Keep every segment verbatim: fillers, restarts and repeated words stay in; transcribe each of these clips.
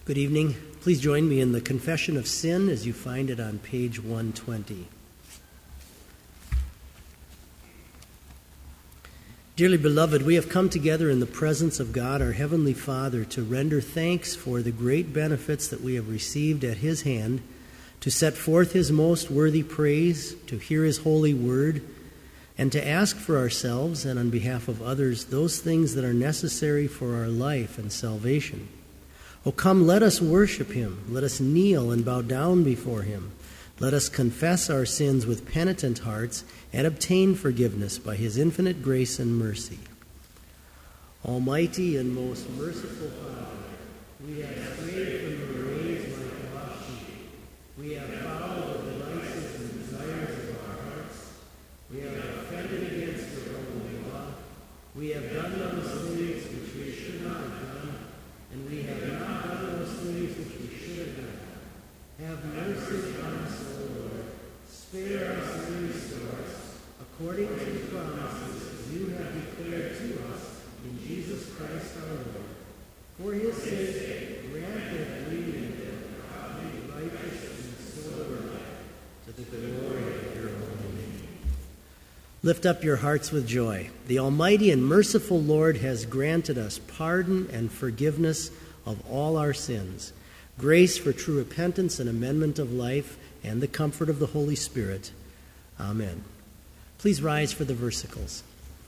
Good evening. Please join me in the Confession of Sin as you find it on page one twenty. Dearly beloved, we have come together in the presence of God, our Heavenly Father, to render thanks for the great benefits that we have received at His hand, to set forth His most worthy praise, to hear His holy word, and to ask for ourselves and on behalf of others those things that are necessary for our life and salvation. Oh, come, let us worship Him. Let us kneel and bow down before Him. Let us confess our sins with penitent hearts and obtain forgiveness by His infinite grace and mercy. Almighty and most merciful Father, we have strayed from Your ways like lost sheep. We have followed the devices and desires of our hearts. We have offended against Your holy law. We have done those things which we should not have done, and we have not done those things which we should have done. Have mercy on us, O Lord. Spare us and restore us, according to the promises You have declared to us in Jesus Christ our Lord. For His sake, grant that we may be righteous and sober, to the glory of Your holy name. Lift up your hearts with joy. The Almighty and merciful Lord has granted us pardon and forgiveness of all our sins, grace for true repentance and amendment of life, and the comfort of the Holy Spirit. Amen. Please rise for the versicles.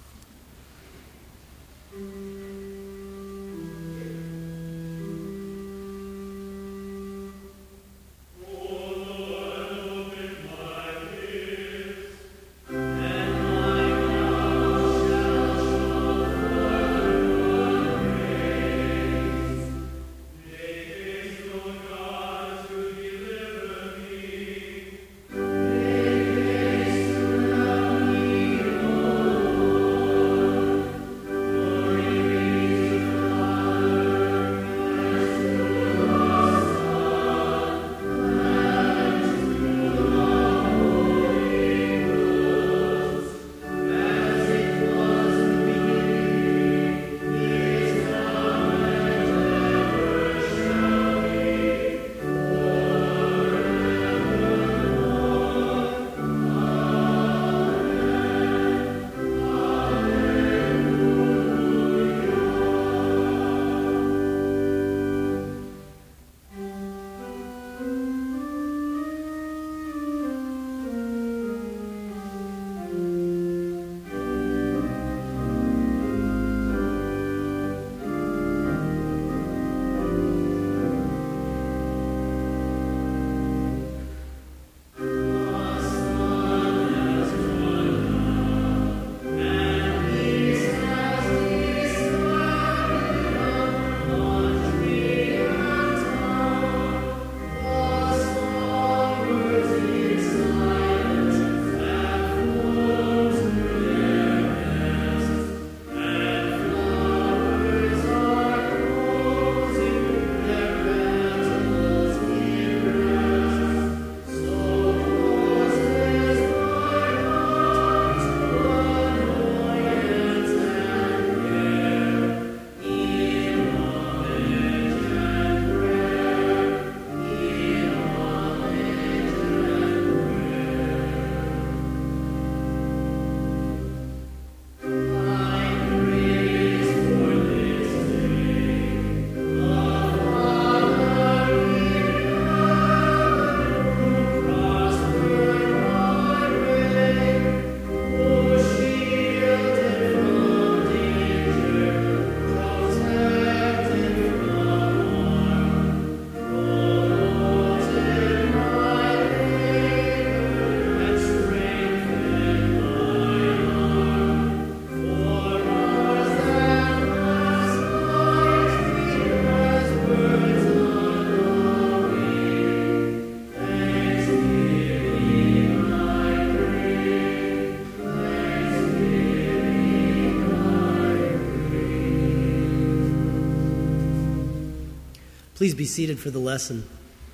Please be seated for the lesson.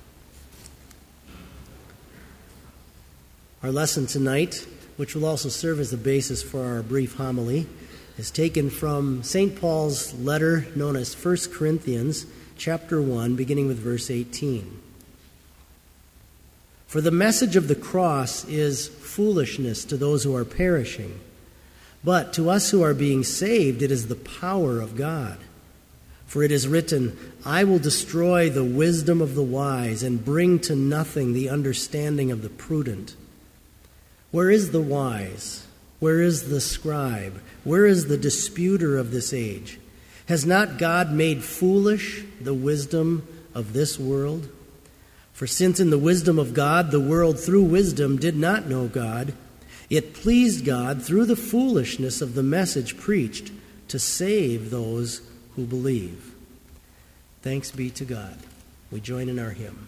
Our lesson tonight, which will also serve as the basis for our brief homily, is taken from Saint Paul's letter known as First Corinthians, chapter one, beginning with verse eighteen. For the message of the cross is foolishness to those who are perishing, but to us who are being saved it is the power of God. For it is written, I will destroy the wisdom of the wise and bring to nothing the understanding of the prudent. Where is the wise? Where is the scribe? Where is the disputer of this age? Has not God made foolish the wisdom of this world? For since in the wisdom of God the world through wisdom did not know God, it pleased God through the foolishness of the message preached to save those who believe. Thanks be to God. We join in our hymn.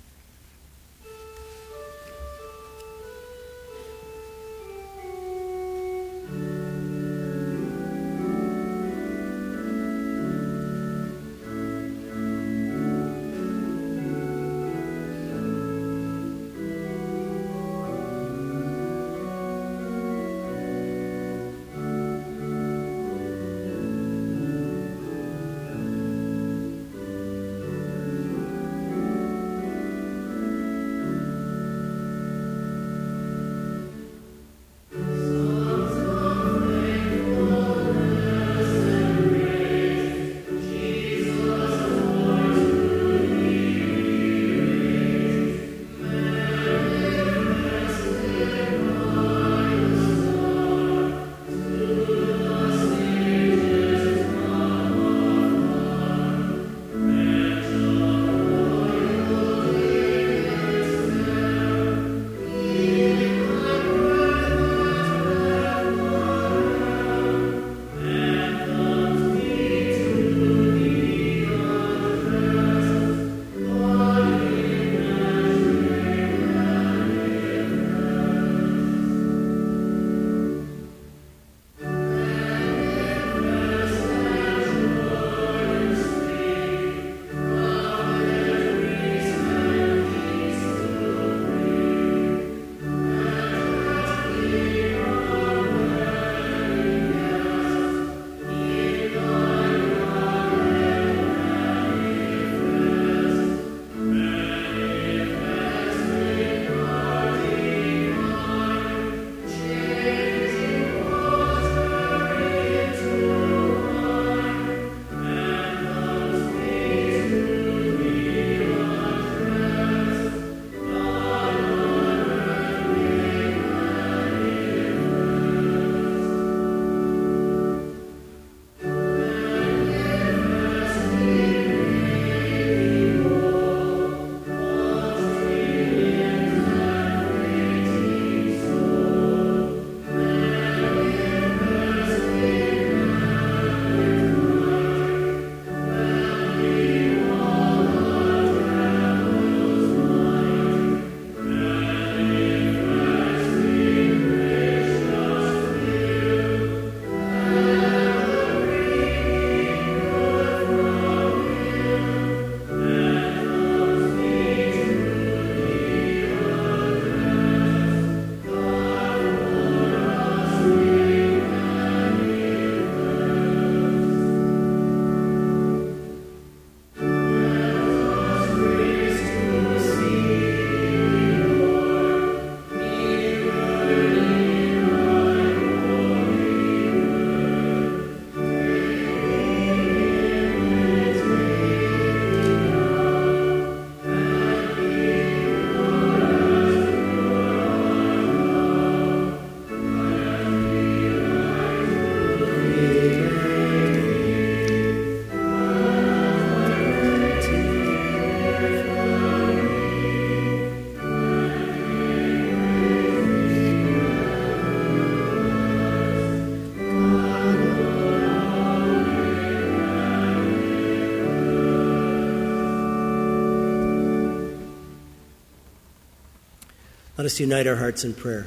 Let us unite our hearts in prayer.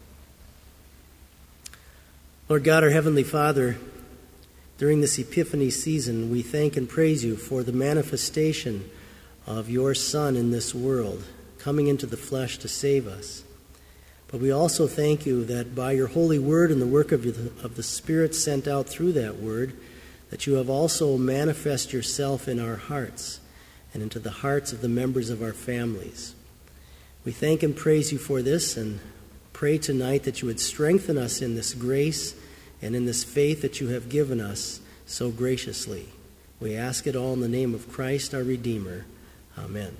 Lord God, our Heavenly Father, during this Epiphany season, we thank and praise you for the manifestation of your Son in this world, coming into the flesh to save us. But we also thank you that by your holy word and the work of the, of the Spirit sent out through that word, that you have also manifest yourself in our hearts and into the hearts of the members of our families. We thank and praise you for this and pray tonight that you would strengthen us in this grace and in this faith that you have given us so graciously. We ask it all in the name of Christ our Redeemer. Amen.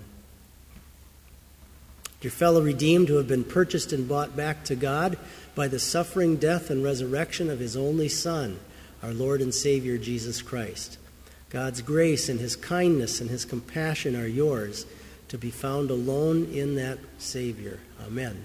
Your fellow redeemed who have been purchased and bought back to God by the suffering, death, and resurrection of his only Son, our Lord and Savior, Jesus Christ. God's grace and his kindness and his compassion are yours, to be found alone in that Savior. Amen.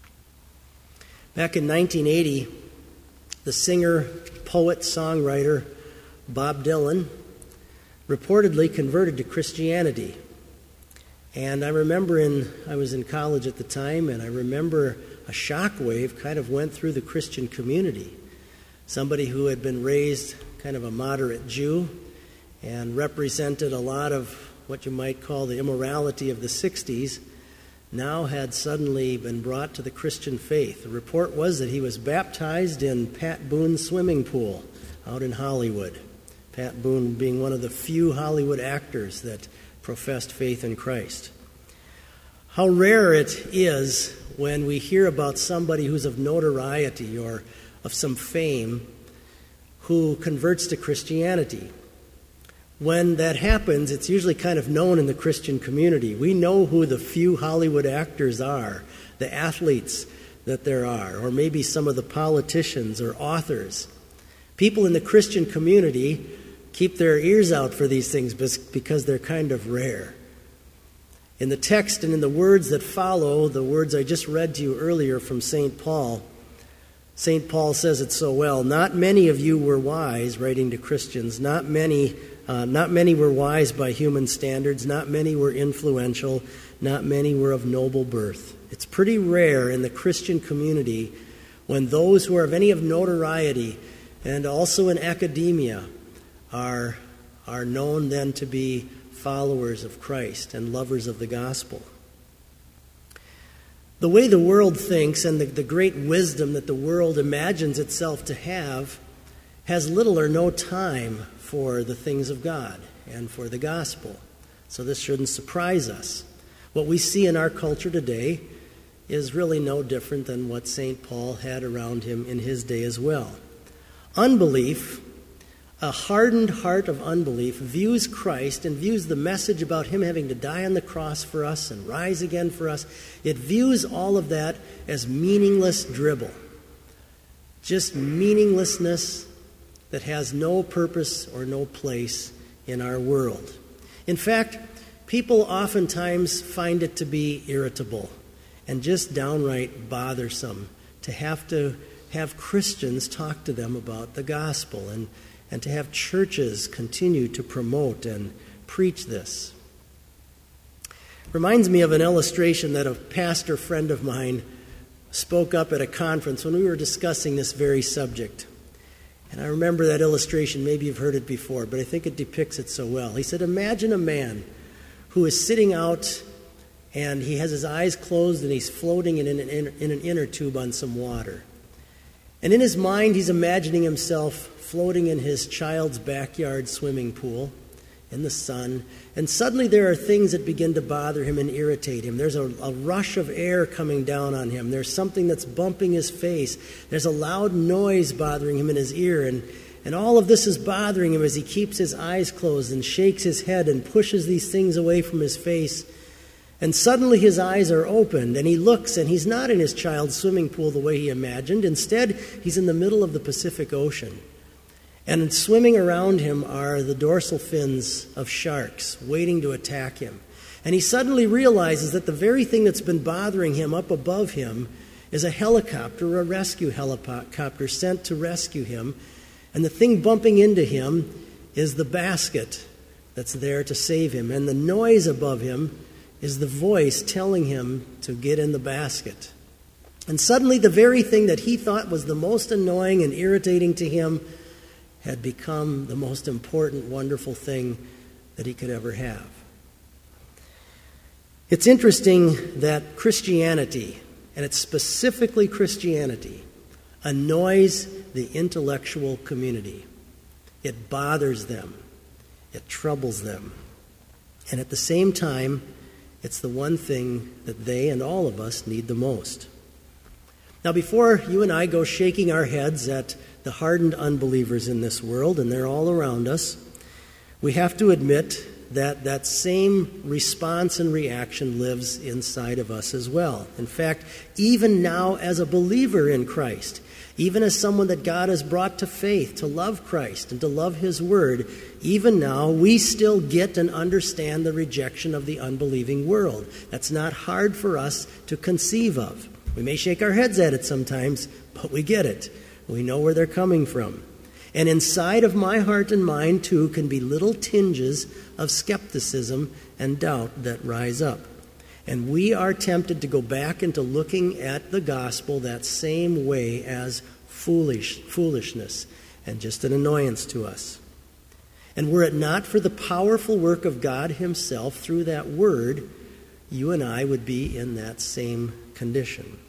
Back in nineteen eighty, the singer, poet, songwriter Bob Dylan reportedly converted to Christianity. And I remember in, I was in college at the time, and I remember a shockwave kind of went through the Christian community. Somebody who had been raised kind of a moderate Jew and represented a lot of what you might call the immorality of the sixties, now had suddenly been brought to the Christian faith. The report was that he was baptized in Pat Boone's swimming pool out in Hollywood. Pat Boone being one of the few Hollywood actors that professed faith in Christ. How rare it is when we hear about somebody who's of notoriety or of some fame who converts to Christianity. When that happens, it's usually kind of known in the Christian community. We know who the few Hollywood actors are, the athletes that there are, or maybe some of the politicians or authors. People in the Christian community keep their ears out for these things because they're kind of rare. In the text and in the words that follow, the words I just read to you earlier from Saint Paul, Saint Paul says it so well. Not many of you were wise, writing to Christians. Not many, uh, not many were wise by human standards. Not many were influential. Not many were of noble birth. It's pretty rare in the Christian community when those who are of any of notoriety and also in academia are, are known then to be followers of Christ and lovers of the gospel. The way the world thinks and the, the great wisdom that the world imagines itself to have has little or no time for the things of God and for the gospel. So this shouldn't surprise us. What we see in our culture today is really no different than what Saint Paul had around him in his day as well. Unbelief, a hardened heart of unbelief, views Christ and views the message about him having to die on the cross for us and rise again for us. It views all of that as meaningless dribble. Just meaninglessness that has no purpose or no place in our world. In fact, people oftentimes find it to be irritable and just downright bothersome to have to have Christians talk to them about the gospel and and to have churches continue to promote and preach this. Reminds me of an illustration that a pastor friend of mine spoke up at a conference when we were discussing this very subject. And I remember that illustration, maybe you've heard it before, but I think it depicts it so well. He said, imagine a man who is sitting out and he has his eyes closed and he's floating in an, in an inner tube on some water. And in his mind, he's imagining himself floating in his child's backyard swimming pool in the sun. And suddenly there are things that begin to bother him and irritate him. There's a, a rush of air coming down on him. There's something that's bumping his face. There's a loud noise bothering him in his ear. And, and all of this is bothering him as he keeps his eyes closed and shakes his head and pushes these things away from his face. And suddenly his eyes are opened, and he looks, and he's not in his child's swimming pool the way he imagined. Instead, he's in the middle of the Pacific Ocean. And swimming around him are the dorsal fins of sharks waiting to attack him. And he suddenly realizes that the very thing that's been bothering him up above him is a helicopter, a rescue helicopter sent to rescue him. And the thing bumping into him is the basket that's there to save him. And the noise above him is the voice telling him to get in the basket. And suddenly the very thing that he thought was the most annoying and irritating to him had become the most important, wonderful thing that he could ever have. It's interesting that Christianity, and it's specifically Christianity, annoys the intellectual community. It bothers them. It troubles them. And at the same time, it's the one thing that they and all of us need the most. Now, before you and I go shaking our heads at the hardened unbelievers in this world, and they're all around us, we have to admit that that same response and reaction lives inside of us as well. In fact, even now as a believer in Christ, even as someone that God has brought to faith, to love Christ and to love His Word, even now we still get and understand the rejection of the unbelieving world. That's not hard for us to conceive of. We may shake our heads at it sometimes, but we get it. We know where they're coming from. And inside of my heart and mind, too, can be little tinges of skepticism and doubt that rise up. And we are tempted to go back into looking at the gospel that same way as foolish foolishness and just an annoyance to us. And were it not for the powerful work of God Himself through that word, you and I would be in that same condition.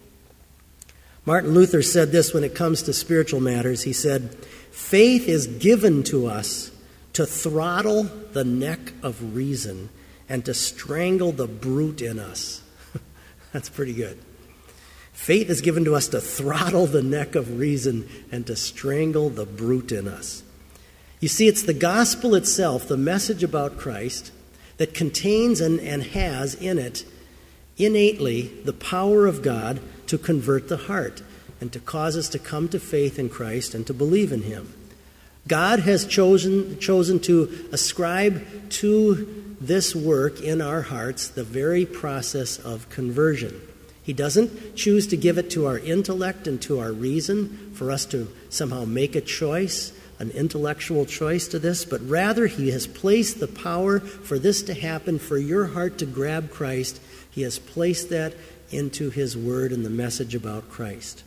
Martin Luther said this when it comes to spiritual matters. He said, "Faith is given to us to throttle the neck of reason and to strangle the brute in us." That's pretty good. Faith is given to us to throttle the neck of reason and to strangle the brute in us. You see, it's the gospel itself, the message about Christ, that contains and, and has in it innately the power of God to convert the heart and to cause us to come to faith in Christ and to believe in Him. God has chosen, chosen to ascribe to this work in our hearts the very process of conversion. He doesn't choose to give it to our intellect and to our reason for us to somehow make a choice, an intellectual choice to this, but rather He has placed the power for this to happen, for your heart to grab Christ. He has placed that into His Word and the message about Christ.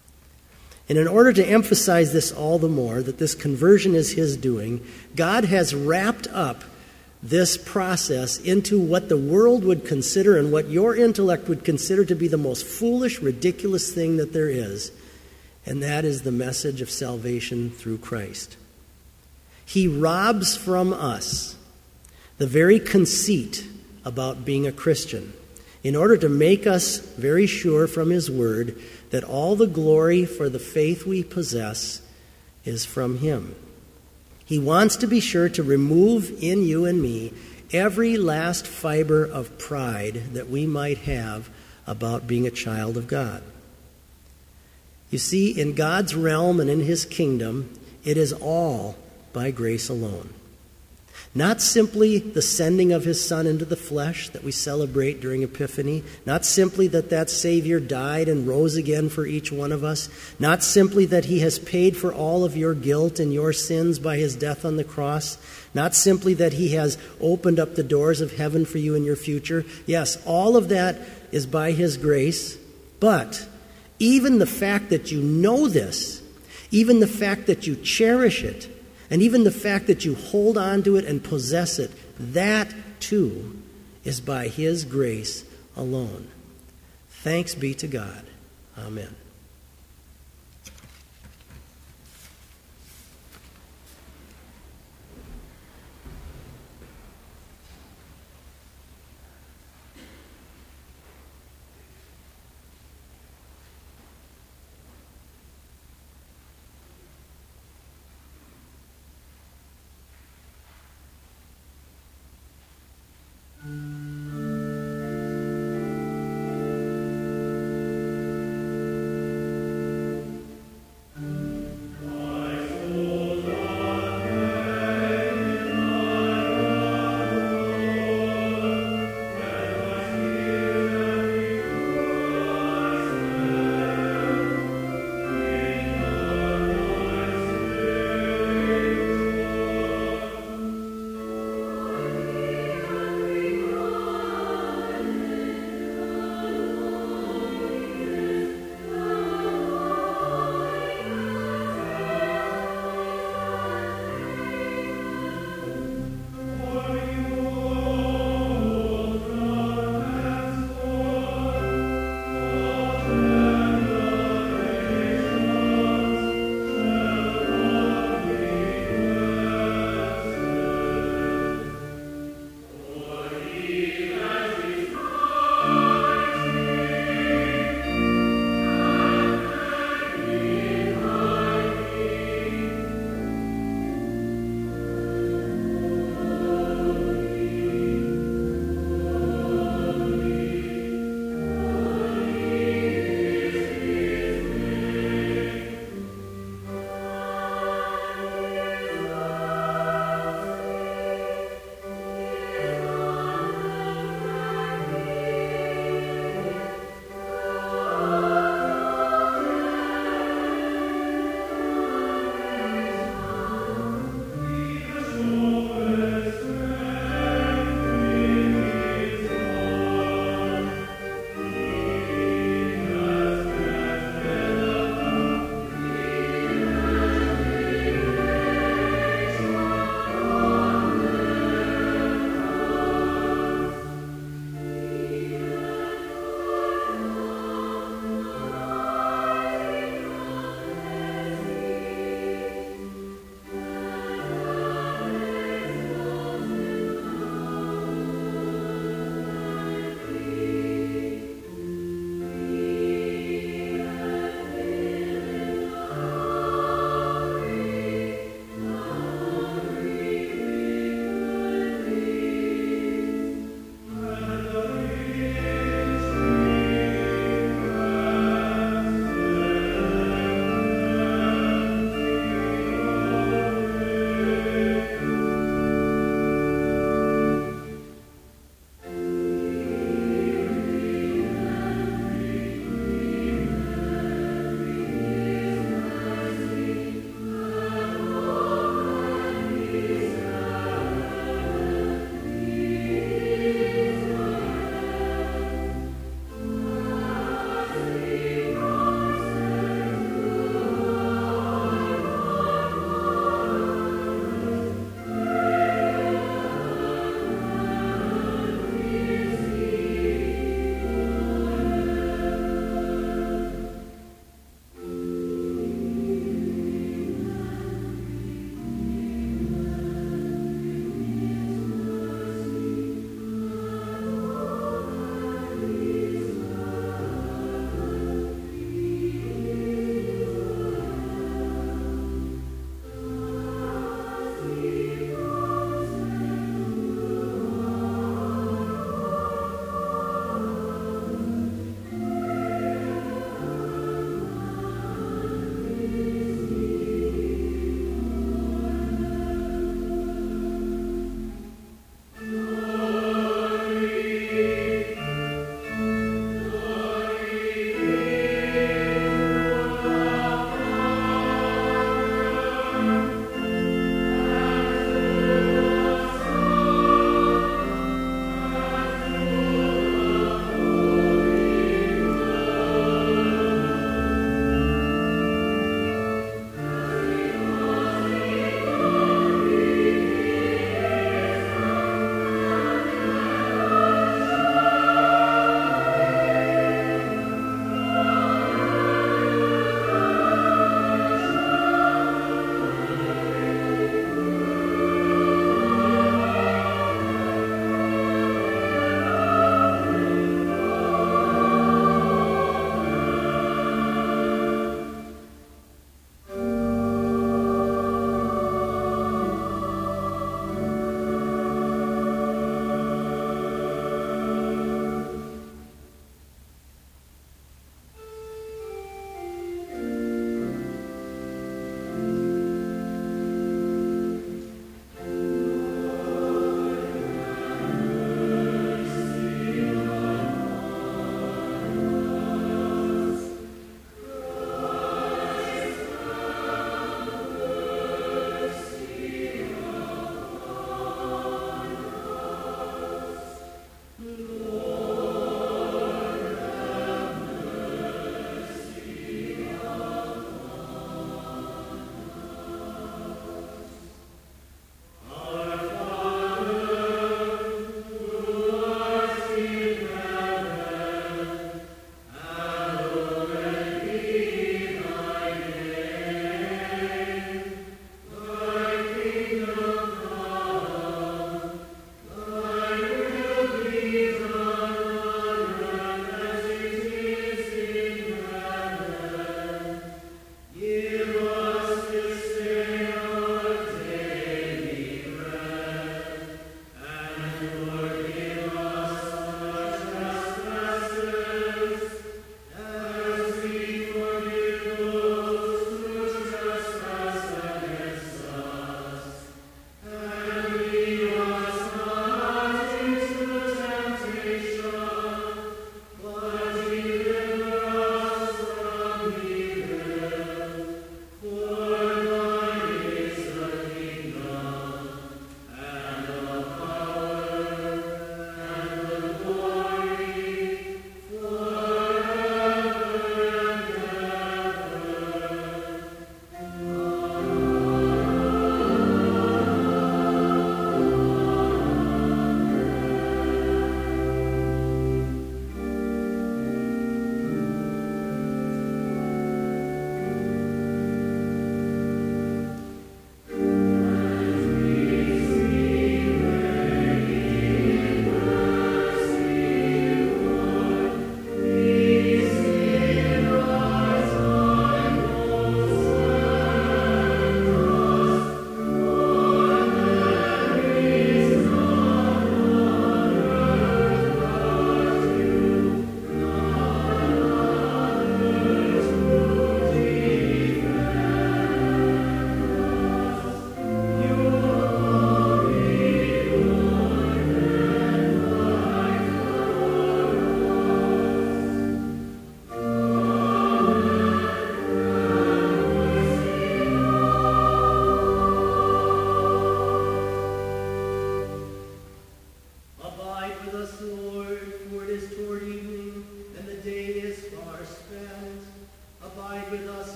And in order to emphasize this all the more, that this conversion is His doing, God has wrapped up this process into what the world would consider and what your intellect would consider to be the most foolish, ridiculous thing that there is, and that is the message of salvation through Christ. He robs from us the very conceit about being a Christian in order to make us very sure from His Word that all the glory for the faith we possess is from Him. He wants to be sure to remove in you and me every last fiber of pride that we might have about being a child of God. You see, in God's realm and in His kingdom, it is all by grace alone. Not simply the sending of His Son into the flesh that we celebrate during Epiphany. Not simply that that Savior died and rose again for each one of us. Not simply that He has paid for all of your guilt and your sins by His death on the cross. Not simply that He has opened up the doors of heaven for you in your future. Yes, all of that is by His grace. But even the fact that you know this, even the fact that you cherish it, and even the fact that you hold on to it and possess it, that too is by His grace alone. Thanks be to God. Amen.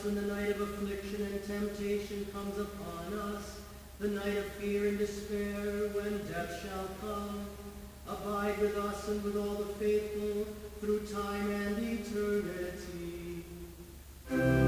when the night of affliction and temptation comes upon us, the night of fear and despair, when death shall come. Abide with us and with all the faithful through time and eternity.